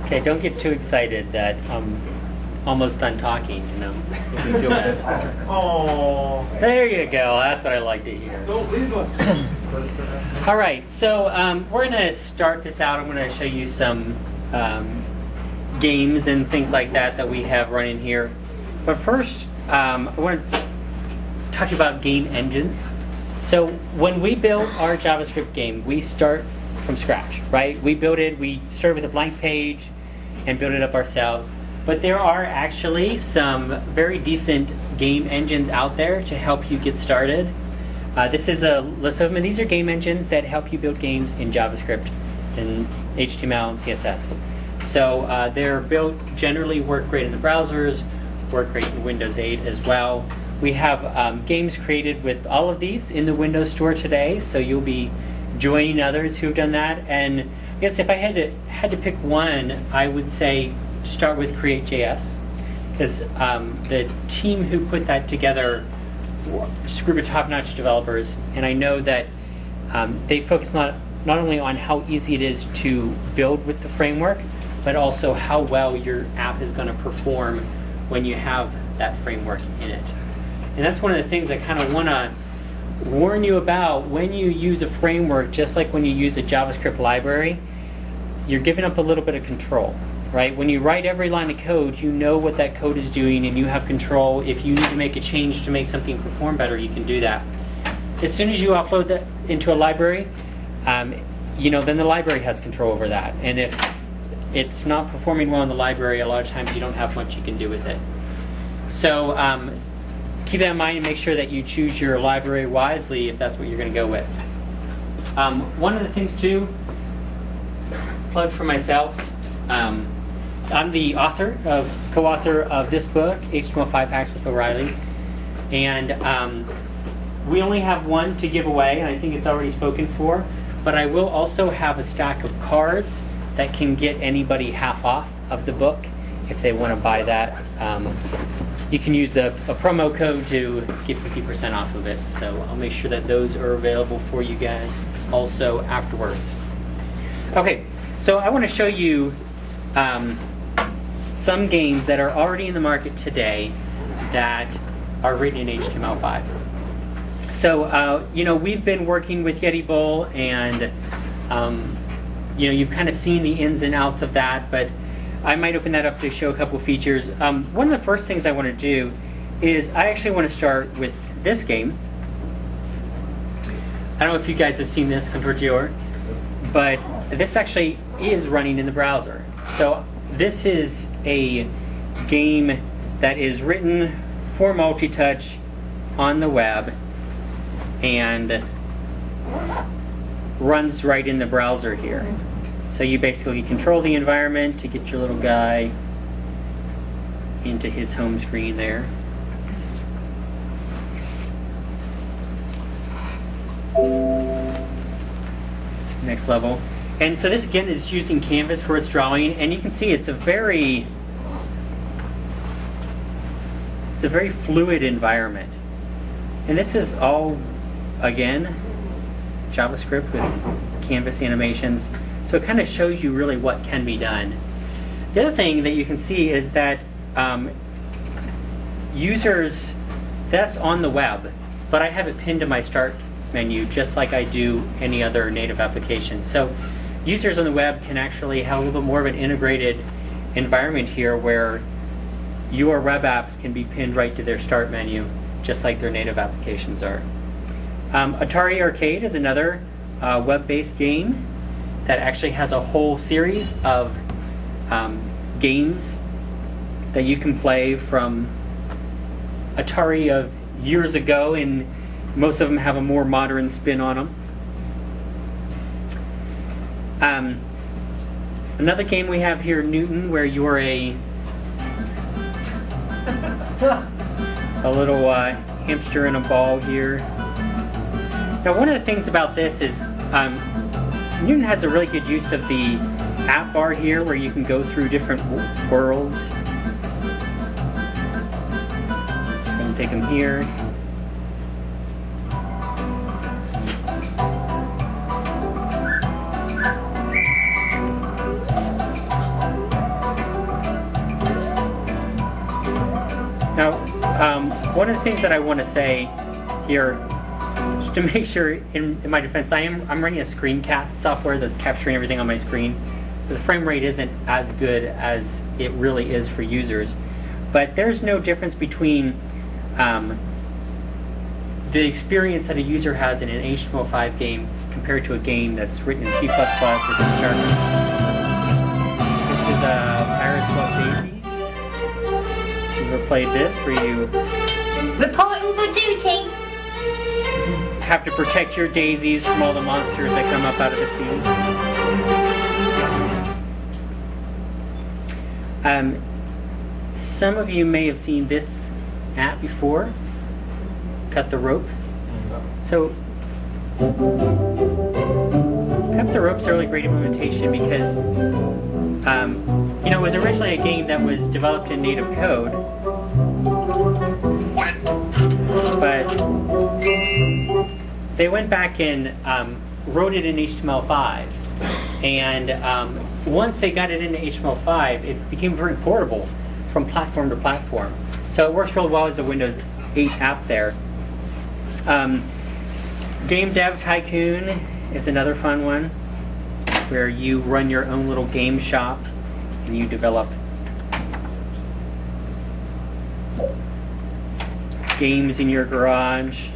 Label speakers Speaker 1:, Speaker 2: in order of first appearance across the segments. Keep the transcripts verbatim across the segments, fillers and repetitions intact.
Speaker 1: Okay, don't get too excited that I'm almost done talking, you know. You can feel that.
Speaker 2: Oh.
Speaker 1: There you go. That's what I like to hear.
Speaker 2: Don't leave us.
Speaker 1: All right, so um, we're going to start this out. I'm going to show you some um, games and things like that that we have running here. But first, um, I want to talk about game engines. So when we build our JavaScript game, we start from scratch, right? We build it, we start with a blank page and build it up ourselves. But there are actually some very decent game engines out there to help you get started. Uh, this is a list of them, and these are game engines that help you build games in JavaScript and H T M L and C S S. So uh, they're built, generally work great in the browsers, work great in Windows eight as well. We have um, games created with all of these in the Windows Store today, so you'll be joining others who've done that. And I guess if I had to had to pick one, I would say start with Create J S, because um, the team who put that together is a group of top-notch developers, and I know that um, they focus not not only on how easy it is to build with the framework, but also how well your app is going to perform when you have that framework in it. And that's one of the things I kind of want to warn you about. When you use a framework, just like when you use a JavaScript library, you're giving up a little bit of control, right? When you write every line of code, you know what that code is doing and you have control. If you need to make a change to make something perform better, you can do that. As soon as you offload that into a library, um, you know, then the library has control over that. And if it's not performing well in the library, a lot of times you don't have much you can do with it. So um, keep that in mind and make sure that you choose your library wisely if that's what you're going to go with. Um, one of the things too, plug for myself, um, I'm the author, of, co-author of this book, H T M L five Hacks with O'Reilly, and um, we only have one to give away, and I think it's already spoken for, but I will also have a stack of cards that can get anybody half off of the book if they want to buy that. Um, you can use a, a promo code to get fifty percent off of it, so I'll make sure that those are available for you guys also afterwards. Okay, so I want to show you um, some games that are already in the market today that are written in H T M L five. So, uh, you know, we've been working with Yeti Bowl, and um, you know, you've kind of seen the ins and outs of that, but I might open that up to show a couple features. Um, one of the first things I want to do is I actually want to start with this game. I don't know if you guys have seen this, Contorgior, but this actually is running in the browser. So this is a game that is written for multi-touch on the web and runs right in the browser here. So you basically control the environment to get your little guy into his home screen there. Next level. And so this again is using Canvas for its drawing, and you can see it's a very it's a very fluid environment. And this is all, again, JavaScript with Canvas animations. So it kind of shows you really what can be done. The other thing that you can see is that um, users, that's on the web, but I have it pinned to my start menu just like I do any other native application. So users on the web can actually have a little bit more of an integrated environment here where your web apps can be pinned right to their start menu just like their native applications are. Um, Atari Arcade is another uh, web-based game that actually has a whole series of um, games that you can play from Atari of years ago, and most of them have a more modern spin on them. Um, another game we have here, Newton, where you're a a little uh, hamster in a ball here. Now, one of the things about this is um, Newton has a really good use of the app bar here where you can go through different worlds. So we're going to take them here. Um, one of the things that I want to say here, just to make sure, in, in my defense, I am I'm running a screencast software that's capturing everything on my screen, so the frame rate isn't as good as it really is for users. But there's no difference between um, the experience that a user has in an H T M L five game compared to a game that's written in C plus plus or C Sharp. This is uh, Pirates Love Daisies. You've ever played this where you
Speaker 3: Reporting for duty.
Speaker 1: have to protect your daisies from all the monsters that come up out of the sea? Um, some of you may have seen this app before, Cut the Rope. So, Cut the Rope's a really great implementation because, um, you know, it was originally a game that was developed in native code, but they went back and um, wrote it in H T M L five. And um, once they got it into H T M L five, it became very portable from platform to platform. So it works really well as a Windows eight app there. Um, Game Dev Tycoon is another fun one where you run your own little game shop and you develop games in your garage.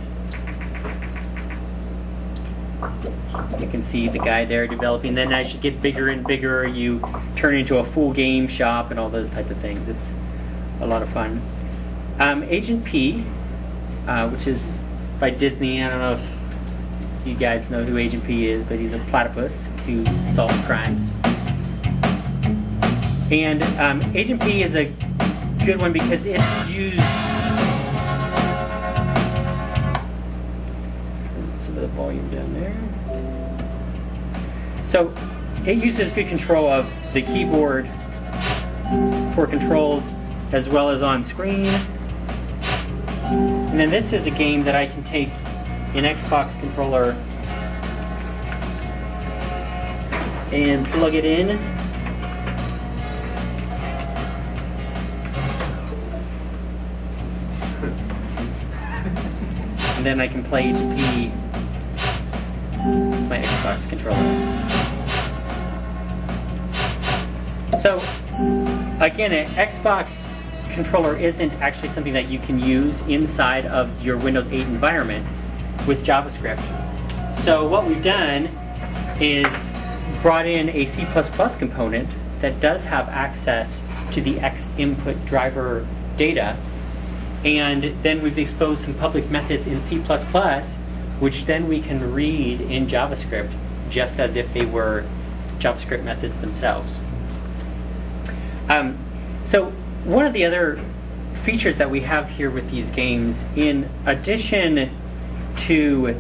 Speaker 1: You can see the guy there developing. Then as you get bigger and bigger, you turn into a full game shop and all those type of things. It's a lot of fun. Um, Agent P, uh, which is by Disney. I don't know if you guys know who Agent P is, but he's a platypus who solves crimes. And um, Agent P is a good one because it's used. Turn some of the volume down there. So it uses good control of the keyboard for controls as well as on screen. And then this is a game that I can take an Xbox controller and plug it in. And then I can play Agent P with my Xbox controller. So, again, an Xbox controller isn't actually something that you can use inside of your Windows eight environment with JavaScript. So what we've done is brought in a C plus plus component that does have access to the X input driver data, and then we've exposed some public methods in C plus plus, which then we can read in JavaScript just as if they were JavaScript methods themselves. Um, so one of the other features that we have here with these games, in addition to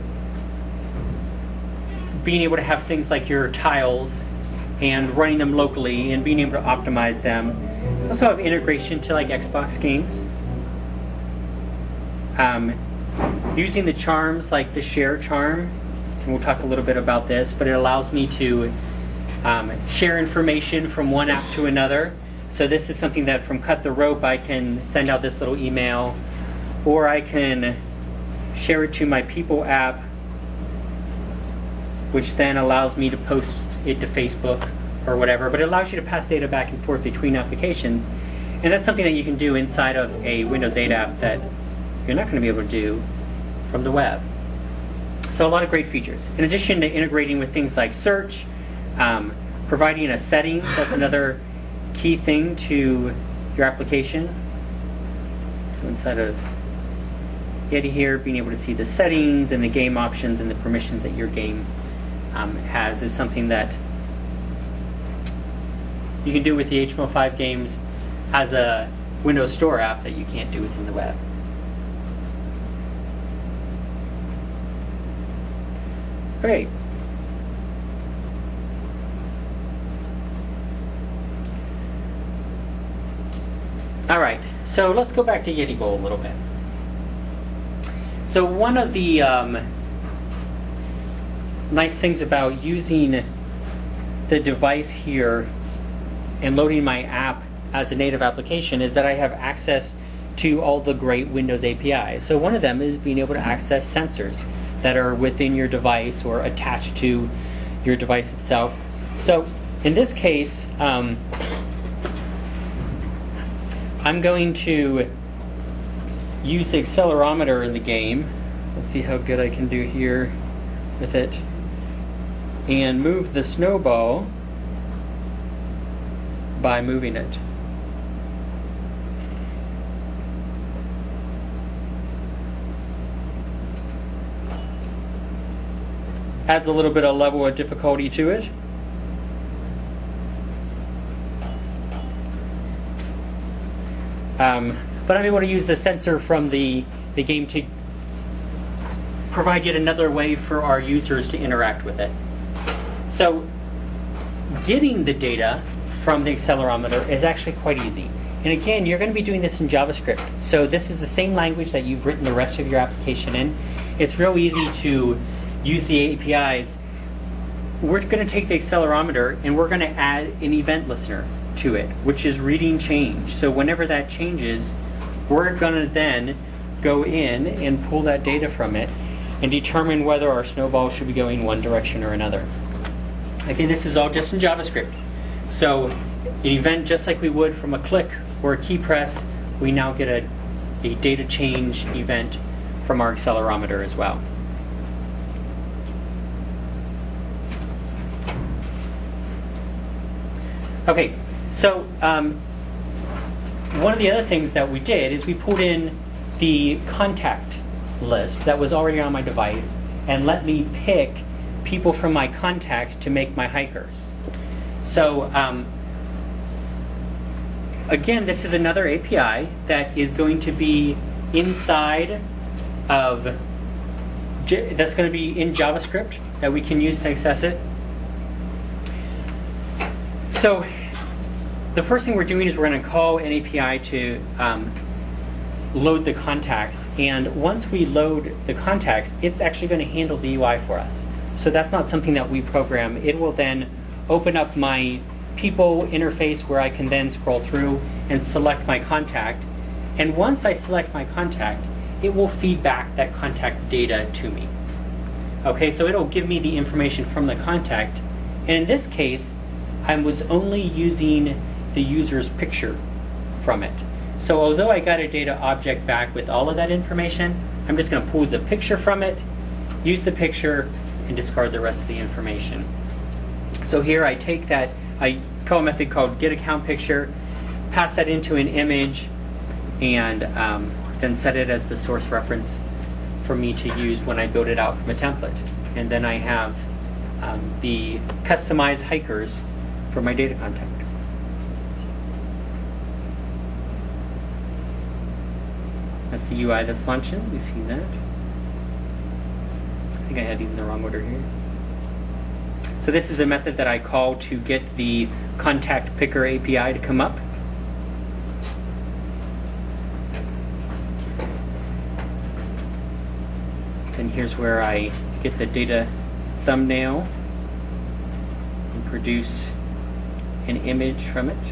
Speaker 1: being able to have things like your tiles and running them locally and being able to optimize them, we also have integration to like Xbox games. Um, using the charms like the share charm, and we'll talk a little bit about this, but it allows me to um, share information from one app to another. So this is something that from Cut the Rope I can send out this little email, or I can share it to my People app, which then allows me to post it to Facebook or whatever, but it allows you to pass data back and forth between applications. And that's something that you can do inside of a Windows eight app that you're not going to be able to do from the web. So a lot of great features. In addition to integrating with things like search, um, providing a setting, that's another key thing to your application. So inside of Yeti here, being able to see the settings and the game options and the permissions that your game um, has is something that you can do with the H T M L five games as a Windows Store app that you can't do within the web. Great. All right, so let's go back to Yeti Bowl a little bit. So one of the um, nice things about using the device here and loading my app as a native application is that I have access to all the great Windows A P Is. So one of them is being able to access sensors that are within your device or attached to your device itself. So in this case, um, I'm going to use the accelerometer in the game. Let's see how good I can do here with it. And move the snowball by moving it. Adds a little bit of level of difficulty to it. Um, but I'm able to use the sensor from the, the game to provide yet another way for our users to interact with it. So getting the data from the accelerometer is actually quite easy. And again, you're going to be doing this in JavaScript. So this is the same language that you've written the rest of your application in. It's real easy to use the A P Is. We're going to take the accelerometer and we're going to add an event listener to it, which is reading change. So whenever that changes, we're going to then go in and pull that data from it and determine whether our snowball should be going one direction or another. Again, this is all just in JavaScript. So an event, just like we would from a click or a key press, we now get a, a data change event from our accelerometer as well. Okay, so um, one of the other things that we did is we pulled in the contact list that was already on my device and let me pick people from my contacts to make my hikers. So um, again, this is another A P I that is going to be inside of, J that's going to be in JavaScript that we can use to access it. So the first thing we're doing is we're going to call an A P I to um, load the contacts. And once we load the contacts, it's actually going to handle the U I for us. So that's not something that we program. It will then open up my people interface where I can then scroll through and select my contact. And once I select my contact, it will feed back that contact data to me. Okay, so it'll give me the information from the contact. And in this case, I was only using the user's picture from it. So although I got a data object back with all of that information, I'm just going to pull the picture from it, use the picture, and discard the rest of the information. So here I take that, I call a method called getAccountPicture, pass that into an image, and um, then set it as the source reference for me to use when I build it out from a template. And then I have um, the customized hikers for my data contact. That's the U I that's launching. We see that. I think I had these in the wrong order here. So this is a method that I call to get the contact picker A P I to come up. And here's where I get the data thumbnail and produce an image from it.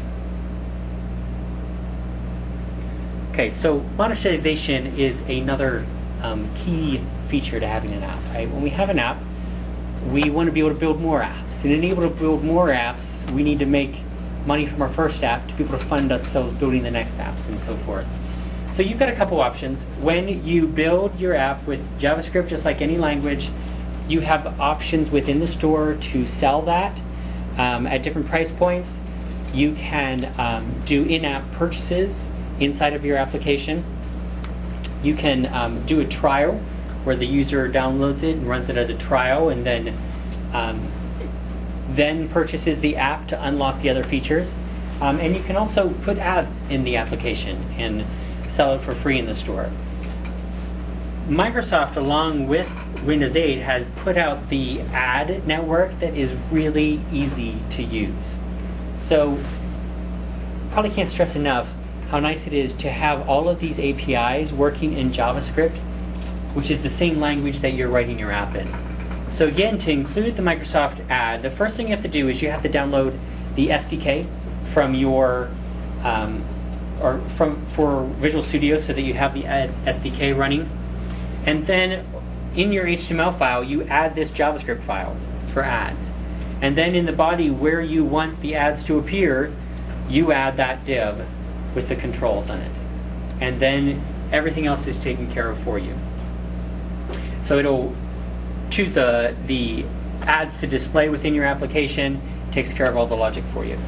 Speaker 1: Okay, so monetization is another um, key feature to having an app. Right? When we have an app, we want to be able to build more apps. And in able to build more apps, we need to make money from our first app to be able to fund ourselves building the next apps and so forth. So you've got a couple options. When you build your app with JavaScript, just like any language, you have options within the store to sell that um, at different price points. You can um, do in-app purchases inside of your application. You can um, do a trial where the user downloads it and runs it as a trial and then um, then purchases the app to unlock the other features. Um, and you can also put ads in the application and sell it for free in the store. Microsoft, along with Windows eight, has put out the ad network that is really easy to use. So probably can't stress enough how nice it is to have all of these A P Is working in JavaScript, which is the same language that you're writing your app in. So again, to include the Microsoft ad, the first thing you have to do is you have to download the S D K from your um, or from for Visual Studio so that you have the ad S D K running. And then in your H T M L file, you add this JavaScript file for ads. And then in the body where you want the ads to appear, you add that div with the controls on it. And then everything else is taken care of for you. So it'll choose the, the ads to display within your application, takes care of all the logic for you.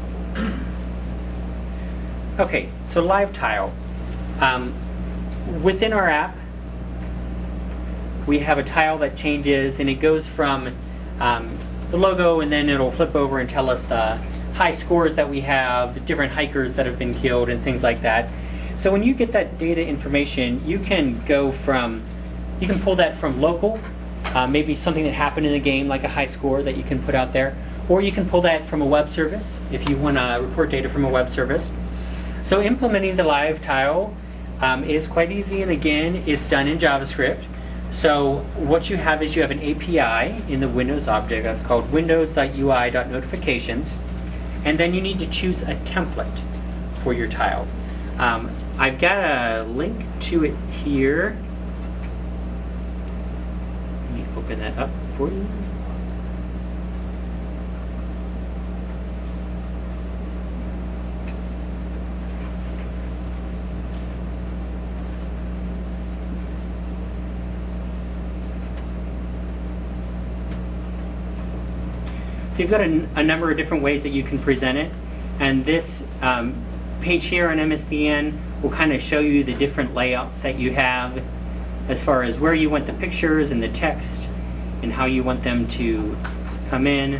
Speaker 1: Okay, so live tile. Um, within our app, we have a tile that changes, and it goes from um, the logo, and then it'll flip over and tell us the high scores that we have, the different hikers that have been killed, and things like that. So when you get that data information, you can go from, you can pull that from local, uh, maybe something that happened in the game, like a high score that you can put out there, or you can pull that from a web service if you want to report data from a web service. So implementing the live tile um, is quite easy, and again, it's done in JavaScript. So what you have is you have an A P I in the Windows object that's called windows.ui.notifications, and then you need to choose a template for your tile. Um, I've got a link to it here. Let me open that up for you. So you've got a, a number of different ways that you can present it, and this um, page here on M S D N will kind of show you the different layouts that you have as far as where you want the pictures and the text and how you want them to come in.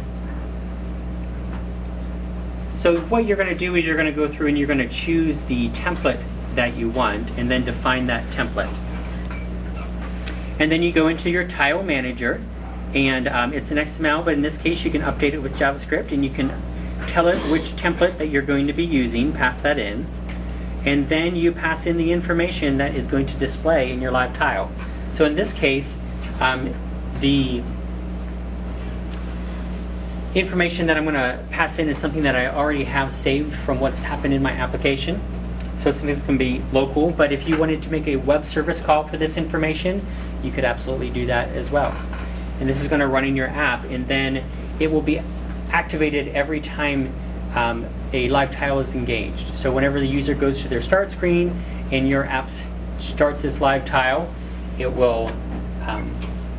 Speaker 1: So what you're going to do is you're going to go through and you're going to choose the template that you want and then define that template. And then you go into your tile manager, and um, it's an X M L, but in this case you can update it with JavaScript, and you can tell it which template that you're going to be using, pass that in, and then you pass in the information that is going to display in your live tile. So in this case, um, the information that I'm going to pass in is something that I already have saved from what's happened in my application. So it's something that's going to be local, but if you wanted to make a web service call for this information, you could absolutely do that as well. And this is going to run in your app, and then it will be activated every time um, a live tile is engaged. So whenever the user goes to their start screen and your app starts its live tile, it will um,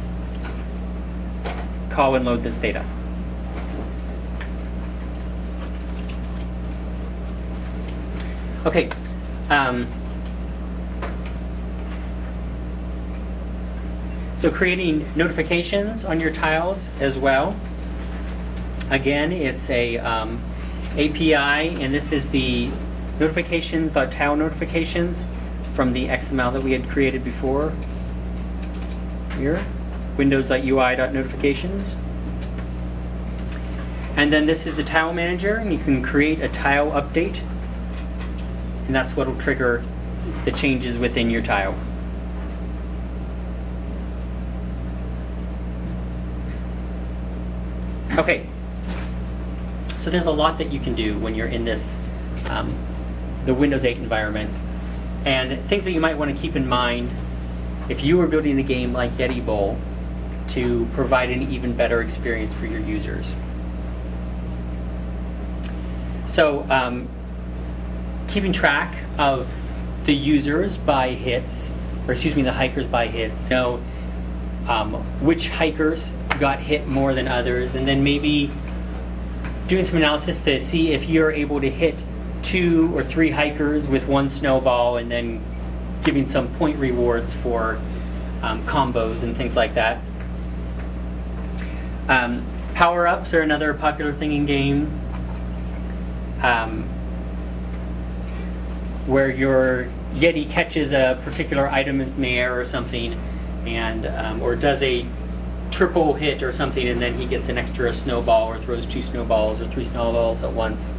Speaker 1: call and load this data. Okay. Um, So creating notifications on your tiles as well. Again, it's a um, A P I, and this is the notifications, the tile notifications from the X M L that we had created before. Here, windows.ui.notifications. And then this is the tile manager, and you can create a tile update, and that's what will trigger the changes within your tile. Okay, so there's a lot that you can do when you're in this, um, the Windows eight environment, and things that you might want to keep in mind if you were building a game like Yeti Bowl to provide an even better experience for your users. So, um, keeping track of the users by hits, or excuse me, the hikers by hits. Know um, which hikers got hit more than others, and then maybe doing some analysis to see if you're able to hit two or three hikers with one snowball, and then giving some point rewards for um, combos and things like that. Um, Power-ups are another popular thing in game, um, where your Yeti catches a particular item in the air or something, and um, or does a triple hit or something, and then he gets an extra snowball, or throws two snowballs or three snowballs at once.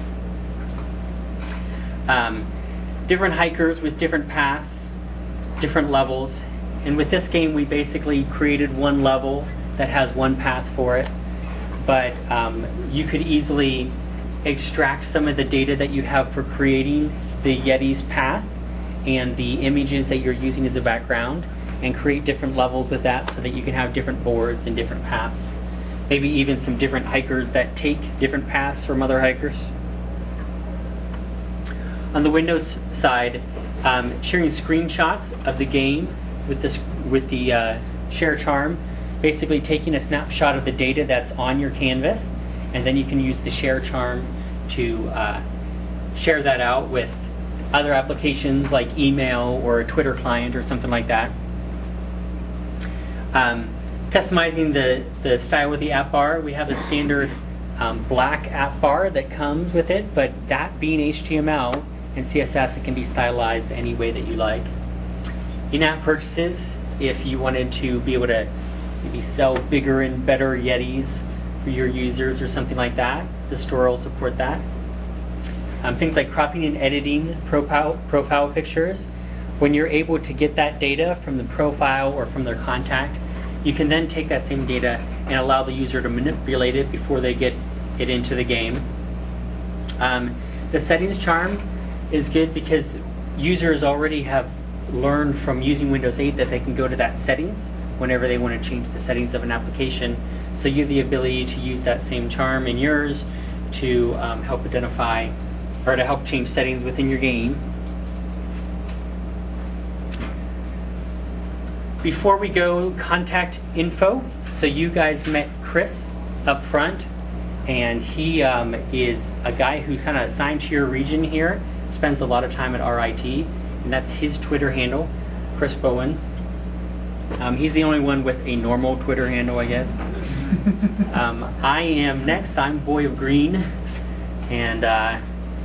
Speaker 1: Um, different hikers with different paths, different levels, and with this game we basically created one level that has one path for it, but um, you could easily extract some of the data that you have for creating the Yeti's path and the images that you're using as a background, and create different levels with that so that you can have different boards and different paths. Maybe even some different hikers that take different paths from other hikers. On the Windows side, um, sharing screenshots of the game with, this, with the uh, Share Charm, basically taking a snapshot of the data that's on your canvas, and then you can use the Share Charm to uh, share that out with other applications like email or a Twitter client or something like that. Um, customizing the, the style with the app bar, we have a standard um, black app bar that comes with it, but that being H T M L and C S S, it can be stylized any way that you like. In-app purchases, if you wanted to be able to maybe sell bigger and better Yetis for your users or something like that, the store will support that. Um, things like cropping and editing profile, profile pictures. When you're able to get that data from the profile or from their contact, you can then take that same data and allow the user to manipulate it before they get it into the game. Um, the settings charm is good because users already have learned from using Windows eight that they can go to that settings whenever they want to change the settings of an application. So you have the ability to use that same charm in yours to um, help identify or to help change settings within your game. Before we go, contact info. So you guys met Chris up front, and he um, is a guy who's kind of assigned to your region here, spends a lot of time at R I T, and that's his Twitter handle, Chris Bowen. Um, he's the only one with a normal Twitter handle, I guess. um, I am next. I'm Boy of Green, and uh,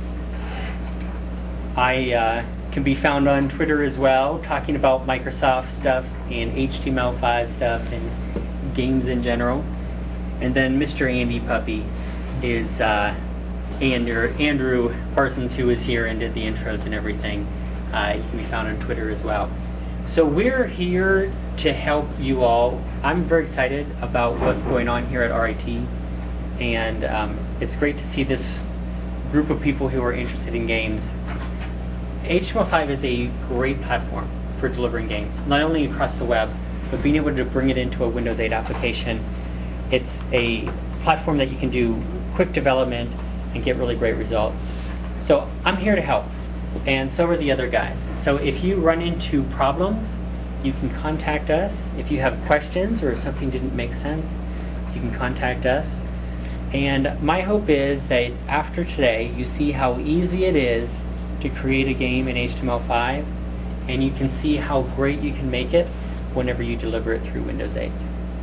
Speaker 1: I uh, can be found on Twitter as well, talking about Microsoft stuff and H T M L five stuff and games in general. And then Mister Andy Puppy is uh, Andrew, Andrew Parsons, who is here and did the intros and everything. Uh, he can be found on Twitter as well. So we're here to help you all. I'm very excited about what's going on here at R I T, and um, it's great to see this group of people who are interested in games. H T M L five is a great platform for delivering games, not only across the web, but being able to bring it into a Windows eight application. It's a platform that you can do quick development and get really great results. So I'm here to help, and so are the other guys. So if you run into problems, you can contact us. If you have questions or something didn't make sense, you can contact us. And my hope is that after today, you see how easy it is to create a game in H T M L five, and you can see how great you can make it whenever you deliver it through Windows eight.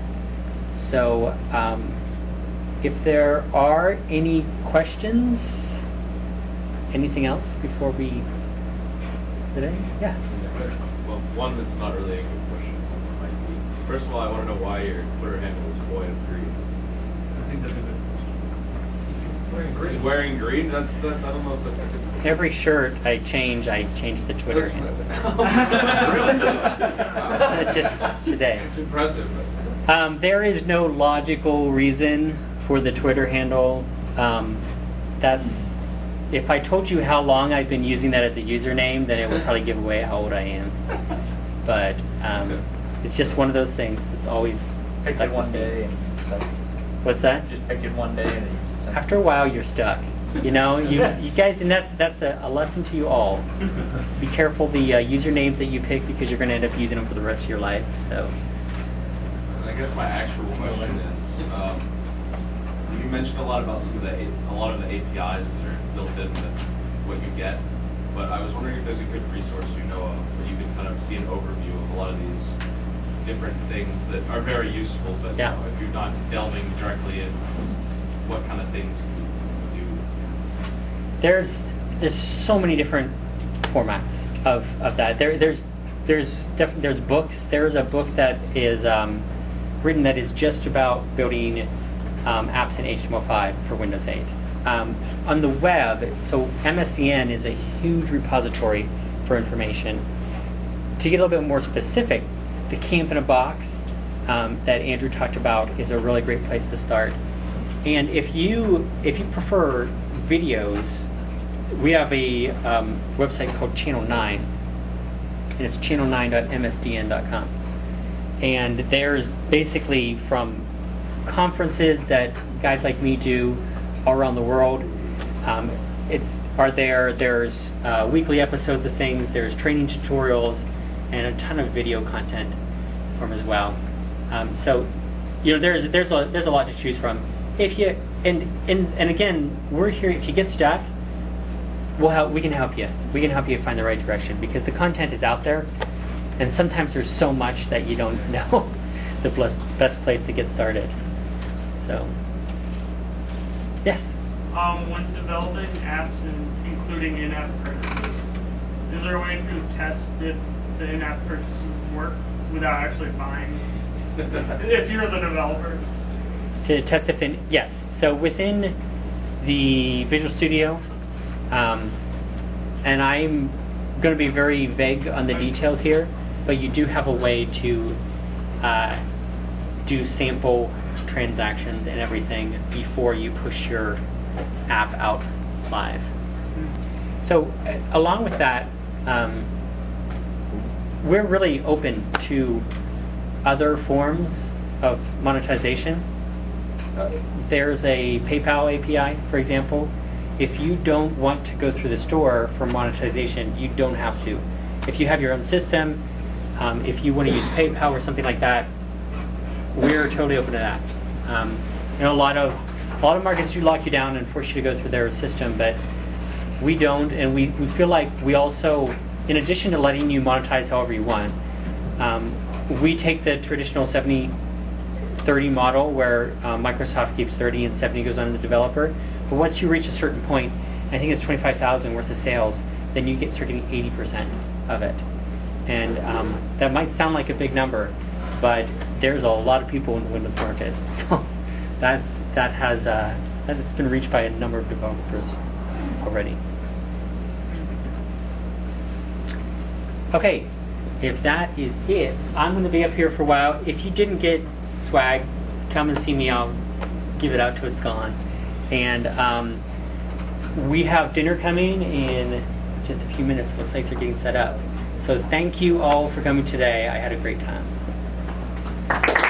Speaker 1: So um, if there are any questions, anything else before we today? Yeah.
Speaker 4: Well, one that's not really a good question. First of all, I want to know why your Twitter handle is Boy of Green.
Speaker 2: I think that's a good question. Wearing green.
Speaker 4: Is wearing green? That's that. I don't know if that's a good.
Speaker 1: Every shirt I change, I change the Twitter
Speaker 4: That's-
Speaker 1: handle.
Speaker 4: Really?
Speaker 1: So it's just it's today.
Speaker 4: It's impressive.
Speaker 1: Um, there is no logical reason for the Twitter handle. Um, that's if I told you how long I've been using that as a username, then it would probably give away how old I am. But um, it's just one of those things that's always
Speaker 5: Picked
Speaker 1: stuck
Speaker 5: it one
Speaker 1: with me.
Speaker 5: day and stuck.
Speaker 1: What's that?
Speaker 5: Just picked it one day and then used it since.
Speaker 1: After a while, you're stuck. You know, you you guys, and that's that's a, a lesson to you all. Be careful the uh, usernames that you pick because you're going to end up using them for the rest of your life. So.
Speaker 4: I guess my actual question is, um, you mentioned a lot about some of the A- a lot of the A P Is that are built into what you get, but I was wondering if there's a good resource you know of where you can kind of see an overview of a lot of these different things that are very useful, but
Speaker 1: Yeah.
Speaker 4: you know, if you're not delving directly in what kind of things you do.
Speaker 1: There's there's so many different formats of, of that. There there's there's def- there's books. There's a book that is um, written that is just about building um, apps in H T M L five for Windows eight. Um, on the web, so M S D N is a huge repository for information. To get a little bit more specific, the Camp in a Box um, that Andrew talked about is a really great place to start. And if you if you prefer videos, we have a um, website called Channel nine, and it's channel nine dot m s d n dot com. And there's basically from conferences that guys like me do all around the world. Um, it's are there. There's uh, weekly episodes of things. There's training tutorials and a ton of video content from as well. Um, so, you know, there's there's a there's a lot to choose from. If you and and and again, we're here. If you get stuck, we'll help. We can help you. We can help you find the right direction because the content is out there, and sometimes there's so much that you don't know the best best place to get started. So, yes.
Speaker 2: Um, when developing apps and including in-app purchases, is there a way to test if the in-app purchases work without actually buying? If you're the developer.
Speaker 1: To test if in yes. So within the Visual Studio, um, and I'm going to be very vague on the details here, but you do have a way to uh, do sample transactions and everything before you push your app out live. So uh, along with that, um, we're really open to other forms of monetization. Uh, there's a PayPal A P I, for example. If you don't want to go through the store for monetization, you don't have to. If you have your own system, um, if you want to use PayPal or something like that, we're totally open to that. Um, you know, a lot of a lot of markets do lock you down and force you to go through their system, but we don't, and we, we feel like we also, in addition to letting you monetize however you want, um, we take the traditional seventy thirty model where uh, Microsoft keeps thirty and seventy goes on to the developer. But once you reach a certain point, I think it's twenty-five thousand worth of sales, then you get start getting eighty percent of it. And um, that might sound like a big number, but there's a lot of people in the Windows market. So that's that has uh, that it's been reached by a number of developers already. Okay, if that is it, I'm going to be up here for a while. If you didn't get swag, come and see me. I'll give it out till it's gone. And um, we have dinner coming in just a few minutes. It looks like they're getting set up. So thank you all for coming today. I had a great time.